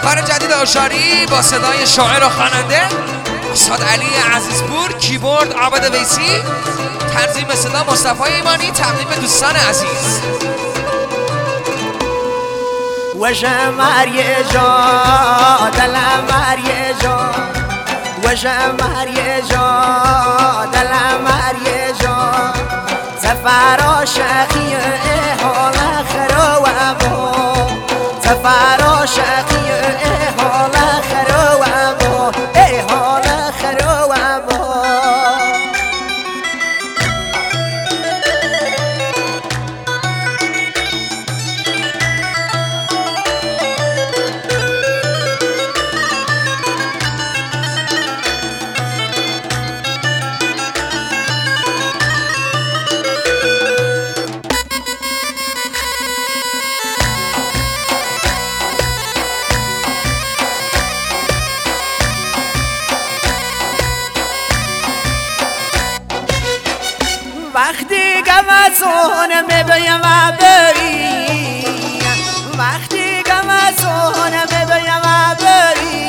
کار جدید آشاری با صدای شاعر و خواننده استاد علی عزیزپور، کیبورد عابد ویسی، تنظیم صدا مصطفی ایمانی، تقدیم دوستان عزیز. وجمر یه جا دلمر یه جا، وجمر یه جا دلمر یه جا، سفر عاشقی حال خرو ابو، سفر عاشقی حال خرو ابو، حال خرو ابو. وقتی گمسون میبیم بری، وقتی گمسون میبیم بری،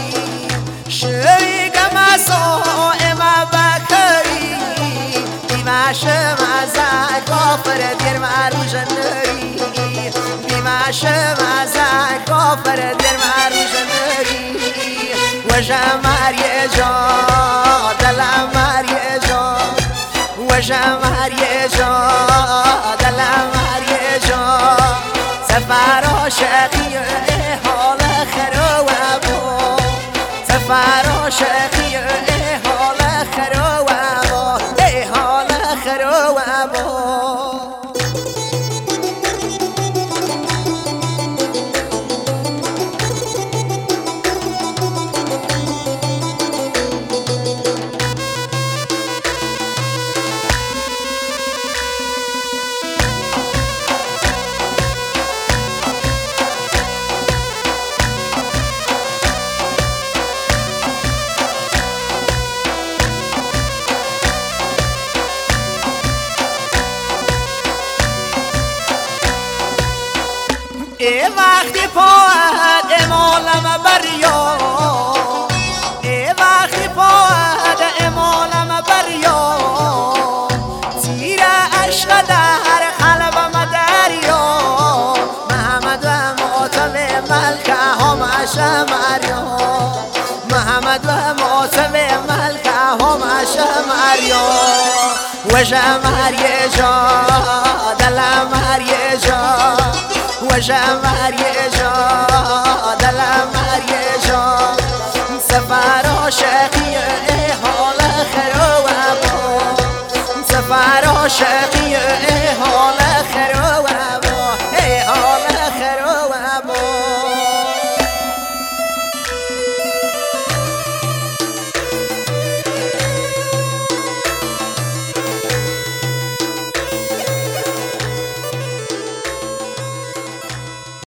شوی گمسون اما بکری، بیمش مزه کافر دیر مرو جنری، بیمش مزه کافر دیر مرو جنری. وجمر یه جا دلمر یه جا، وجمر یه جا دلمر یه جا، سفر عاشقی حال خرو ابو، سفر عاشقی حال خرو ابو، حال خرو ابو. ای وقتی پاهد امالم بریا، ای وقتی پاهد امالم بریا، تیر عشق در قلبم دریا، محمد و ماتم ملکه همش مریا، محمد و ماتم ملکه همش مریا. وجمر یه جا دلمر یه جا، وجمر یه جا دلمر یه جا، سفر عاشقی